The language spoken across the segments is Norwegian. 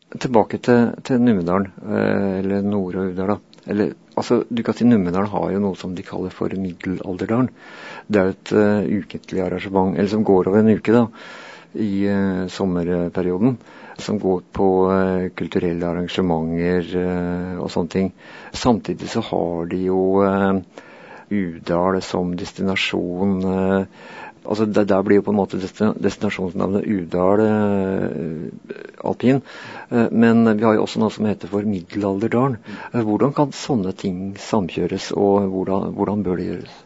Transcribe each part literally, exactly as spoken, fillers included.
tilbake til, til Numedalen, eller Nord- og Uvdal da. Eller, altså, du kan si Numedalen har jo noe som de kaller for Middelalderdalen. Det er jo et uh, ukentlig arrangement, eller som går over en uke da, i uh, sommerperioden, som går på uh, kulturelle arrangementer uh, og sånne ting. Samtidig så har de jo uh, Uvdal som destinasjon. Uh, altså, det, der blir jo på en måte destinasjonsnavnet Uvdal uh, alpin. Uh, men vi har jo også noe som heter for Middelalderdalen. Uh, hvordan kan sånne ting samkjøres, og hvordan, hvordan bør det gjøres?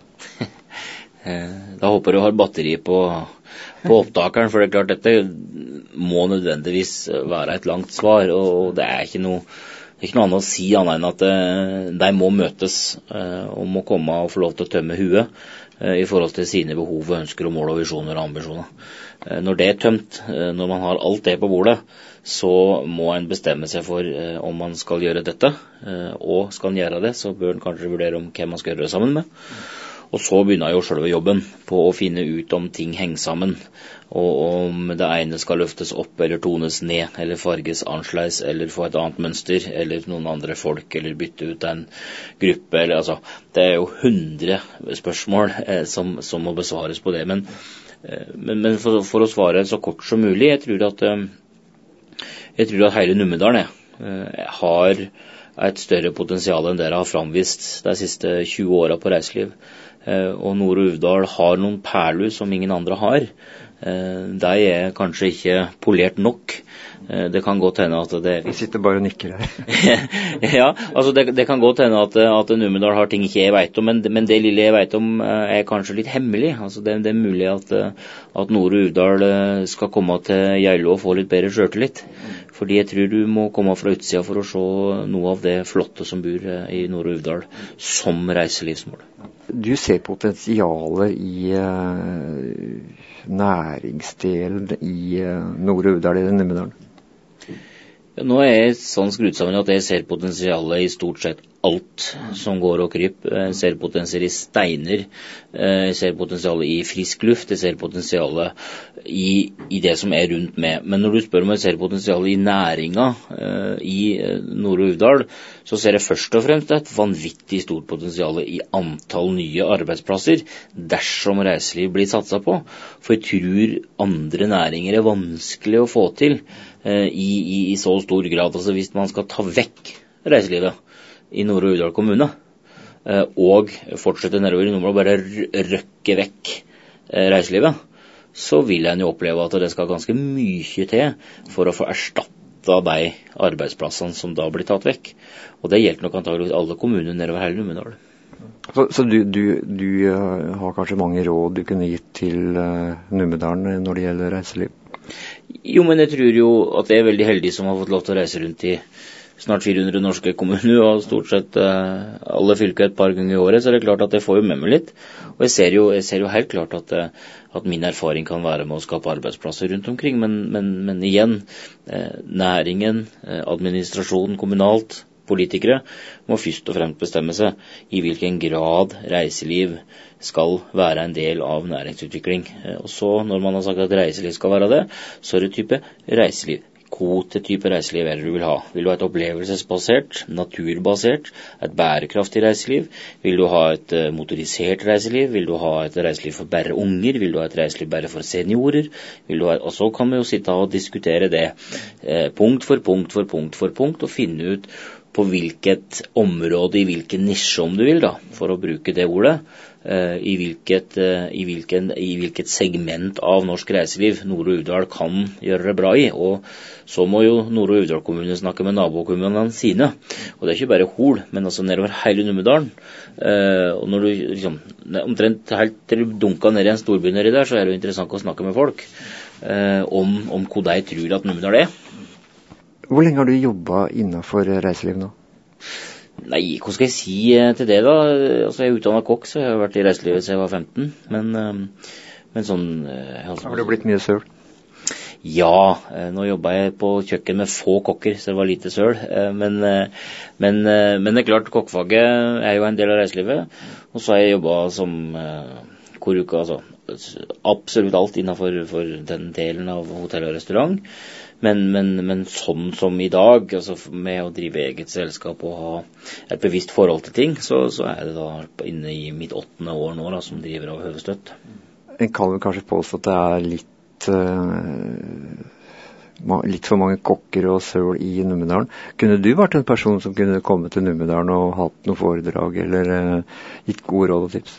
Da håper du har batteri på, på opptakeren, for det er klart dette må nødvendigvis være et langt svar, og det er ikke noe, ikke noe annet å si annet enn at de må møtes og må komme og få lov til å tømme huet i forhold til sine behov, ønsker og mål og visjoner og ambisjoner. Når det er tømt, når man har alt det på bordet, så må en bestemme seg for om man skal gjøre dette, og skal en gjøre det, så bør en kanskje vurdere om hvem man skal gjøre det sammen med. Og så begynner jo selve jobben på å finne ut om ting henger sammen, og om det ene skal løftes opp eller tones ned, eller farges annerledes, eller få et annet mønster, eller noen andre folk, eller bytte ut en gruppe, eller altså, det er jo hundre spørsmål eh, som, som må besvares på det, men, eh, men, men for, for å svare så kort som mulig, jeg tror at, eh, jeg tror at hele Numedalen eh, har et større potensial enn dere har framvist de siste tjue årene på reiseliv. Og Nord- og Uvdal har noen perler som ingen andre har. De er kanskje ikke polert nok. Det kan godt hende at det... Vi sitter bare og nikker her. Ja, altså det, det kan godt hende at, at Numedal har ting ikke jeg vet om, men, men det lille jeg vet om er kanskje litt hemmelig. Altså det, det er mulig at, at Nord- og Uvdal skal komme til Geilo og få litt bedre selvtillit. Fordi jeg tror du må komme fra utsida for å se noe av det flotte som bor i Nord- og Uvdal som reiselivsmål. Du ser potensialet i uh, næringsdelen i uh, Nord- og Uvdal i Numedalen? Ja, nå er jeg sånn skrudd sammen at jeg ser potensialet i stort sett alt som går og kryp. Jeg ser potensialet i steiner, jeg ser potensialet i frisk luft, jeg ser potensialet i, i det som er rundt med. Men når du spør om jeg ser potensialet i næringa i Nord- og Uvdal, så ser jeg først og fremst et vanvittig stort potensial i antall nye arbeidsplasser dersom reiseliv blir satset på. For jeg tror andre næringer er vanskelig å få til i, i, i så stor grad. Altså hvis man skal ta vekk reiselivet i Nord- og Uvdal kommune og fortsette nedover i Numedal og bare røkke vekk reiselivet, så vil en jo oppleve at det skal ganske mye til for å få erstatte de arbeidsplassene som da blir tatt vekk. Og det gjelder nok antageligvis alle kommuner nedover hele Numedal. Så, så du, du, du uh, har kanskje mange råd du kunne gitt til uh, Numedalen når det gjelder reiseliv? Jo, men jeg tror jo at jeg er veldig heldig som har fått lov til å reise rundt i snart fire hundre norske kommuner, og stort sett uh, alle fylker et par ganger i året, så er det klart at jeg får jo med meg litt. Og jeg ser jo, jeg ser jo helt klart at, uh, at min erfaring kan være med å skape arbeidsplasser rundt omkring, men, men, men igjen, uh, næringen, uh, administrasjonen, kommunalt, politikere må først og fremst bestemme seg i hvilken grad reiseliv skal være en del av næringsutvikling. Og så, når man har sagt at reiseliv skal være det, så er det type reiseliv. Kvotetype reiseliv er det du vil ha. Vil du ha et opplevelsesbasert, naturbasert, et bærekraftig reiseliv? Vil du ha et motorisert reiseliv? Vil du ha et reiseliv for bare unger? Vil du ha et reiseliv bare for seniorer? Vil du ha... Og så kan vi jo sitte og diskutere det eh, punkt for punkt for punkt for punkt, og finne ut på hvilket område, i hvilken nisje om du vil da, for å bruke det ordet, uh, i, hvilket, uh, i, hvilken, i hvilket segment av norsk reiseliv Nord- og Uvdal kan gjøre det bra i. Og så må jo Nord- og Uvdal kommune snakke med nabokommunene sine. Og det er ikke bare Hol, men altså nedover hele Numedalen. Uh, og når du liksom, omtrent helt til du dunker ned i en storby nedi der, så er det jo interessant å snakke med folk uh, om, om hva de tror at Numedal er. Hvor lenge har du jobbet innenfor reiseliv nå? Nei, hva skal jeg si til det da? Altså, jeg er utdannet kokk, så jeg har vært i reiselivet siden jeg var femten. Men, men sånn... Altså, har det blitt mye søl? Ja, nå jobber jeg på kjøkken med få kokker, så det var lite søl. Men, men, men det er klart, kokkefaget er jo en del av reiselivet. Og så har jeg jobbet som koruka, altså absolutt alt innenfor for den delen av hotell og restaurant. Men, men, men sånn som i dag, altså med å drive eget selskap og ha et bevisst forhold til ting, så, så er det da inne i mitt åttende år nå da, som driver av Høvestøtt. En kan vel kanskje påstå at det er litt, uh, litt for mange kokker og søl i Numedalen. Kunne du vært en person som kunne komme til Numedalen og hatt noe foredrag, eller uh, gitt gode råd og tips?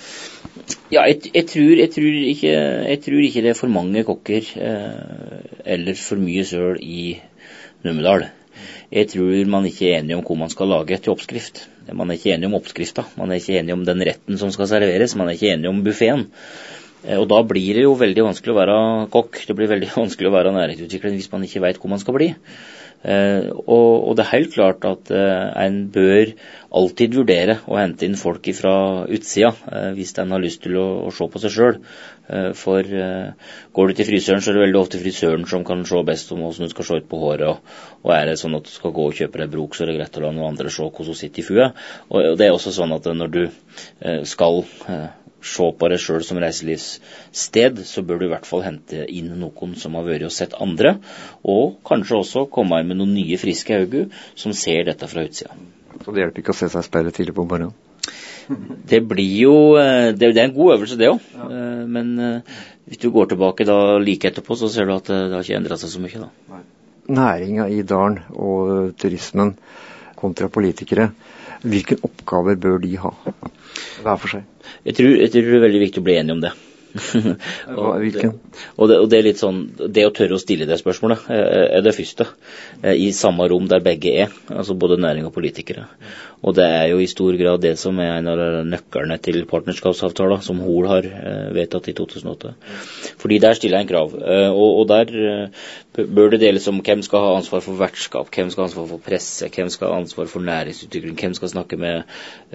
Ja, jeg, jeg, tror, jeg, tror ikke, jeg tror ikke det er for mange kokker eh, eller for mye søl i Numedal. Jeg tror man ikke er enig om hvor man skal lage til oppskrift. Man er ikke enig om oppskrifta. Man er ikke enig om den retten som skal serveres. Man er ikke enig om buffeten. Eh, og da blir det jo veldig vanskelig å være kokk. Det blir veldig vanskelig å være næringsutvikler hvis man ikke vet hvor man skal bli. Uh, og, og det er helt klart at uh, en bør alltid vurdere å hente inn folk fra utsida uh, hvis en har lyst til å, å se på seg selv. Uh, for uh, går du til frisøren, så er det veldig ofte frisøren som kan se best om hvordan du skal se ut på håret. Og, og er det sånn at du skal gå og kjøpe deg brok, så er det greit å la noen andre se hvordan du sitter i fua. Og, og det er også sånn at når du uh, skal uh, se på deg selv som reiselivssted, så bør du i hvert fall hente inn noen som har vært og sett andre, og kanskje også komme inn med noen nye friske øyne som ser dette fra utsida. Så det hjelper ikke å se seg i speilet tidlig på morgenen? Det blir jo, det er en god øvelse det også, men hvis du går tilbake da like etterpå, så ser du at det har ikke endret seg så mye da. Næringa i dalen og turismen kontra politikere, hvilke oppgaver bør de ha hver for seg? Jeg tror, jeg tror det er veldig viktig å bli enig om det. og, det, og, det, og det er litt sånn, det å tørre å stille det spørsmålet er det første i samme rom der begge er, altså både næring og politikere. Og det er jo i stor grad det som er en av nøkkerne til partnerskapsavtaler som Hol har vedtatt i to tusen og åtte. Fordi der stiller jeg en krav, og, og der bør det deles om hvem skal ha ansvar for vertskap, hvem skal ha ansvar for presse, hvem skal ha ansvar for næringsutvikling, hvem skal snakke med,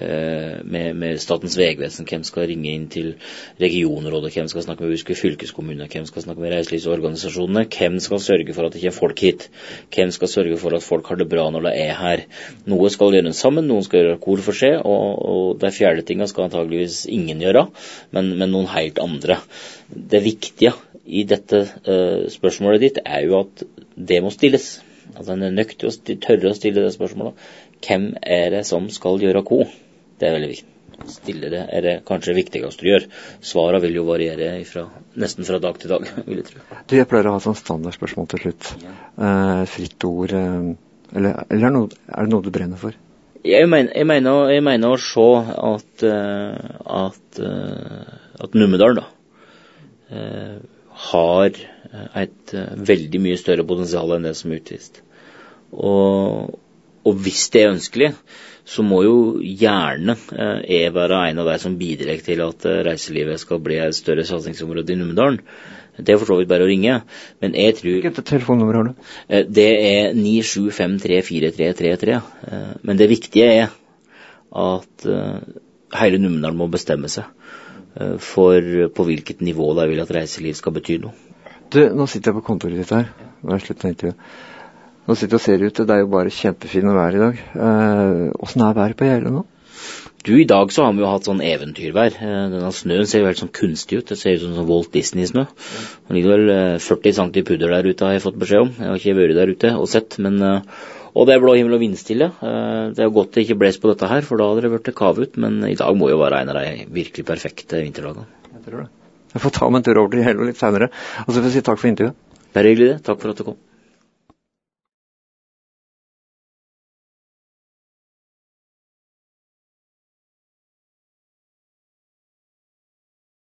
med, med Statens Vegvesen, hvem skal ringe inn til regionrådet, hvem skal snakke med Buskerud fylkeskommune, hvem skal snakke med reiselivsorganisasjonene, hvem skal sørge for at det ikke er folk hit, hvem skal sørge for at folk har det bra når de er her. Noe skal gjøres sammen, noen skal gjøre hvor for seg, og, og de fjerde tingene skal antageligvis ingen gjøre, men, men noen helt andre. Det viktige i dette uh, spørsmålet ditt er jo at det må stilles. Altså en er nødt til å tørre å stille det spørsmålet. Hvem er det som skal gjøre hva? Det er veldig viktig. Stille det er det kanskje viktigst du gjør. Svaret vil jo variere fra, nesten fra dag til dag, vil jeg tro. Du, jeg pleier å ha sånn standardspørsmål til slutt. Ja. Uh, fritt ord, uh, eller, eller er, noe, er det noe du brenner for? Jeg mener, jeg mener, jeg mener å se at, uh, at, uh, at Numedal da, uh, har et uh, veldig mye større potensial enn det som er utvist. Og, og hvis det er ønskelig, så må jo gjerne eh, jeg være en av de som bidrar til at eh, reiselivet skal bli et større satsingsområde i Numedalen. Det er for så vidt bare å ringe, men jeg tror... Hvilket telefonnummer har du? Eh, det er ni sju fem tre fire tre tre tre. Eh, men det viktige er at eh, hele Numedalen må bestemme seg eh, for på hvilket nivå de vil at reiseliv skal bety noe. Du, nå sitter jeg på kontoret ditt her. Nå er slutt av intervjuet. Nå sitter og ser ut, det er jo bare kjempefint vær i dag. Eh, hvordan er været på Geilo nå? Du, i dag så har vi jo hatt sånn eventyrvær. Eh, denne snøen ser jo helt sånn kunstig ut. Det ser ut som sånn Walt Disney-snø. Det ligger vel eh, førti centimeter pudder der ute, har jeg fått beskjed om. Jeg har ikke vært der ute og sett, men... Eh, og det er blå himmel og vindstille. Eh, det er jo godt det ikke bles på dette her, for da hadde det vært kav ut. Men i dag må jo være en av de virkelig perfekte vinterdagene. Jeg tror det. Jeg får ta med en tur over til Geilo litt senere. Og så vil jeg si takk for intervjuet. Bare hyggelig det. Takk for at du kom.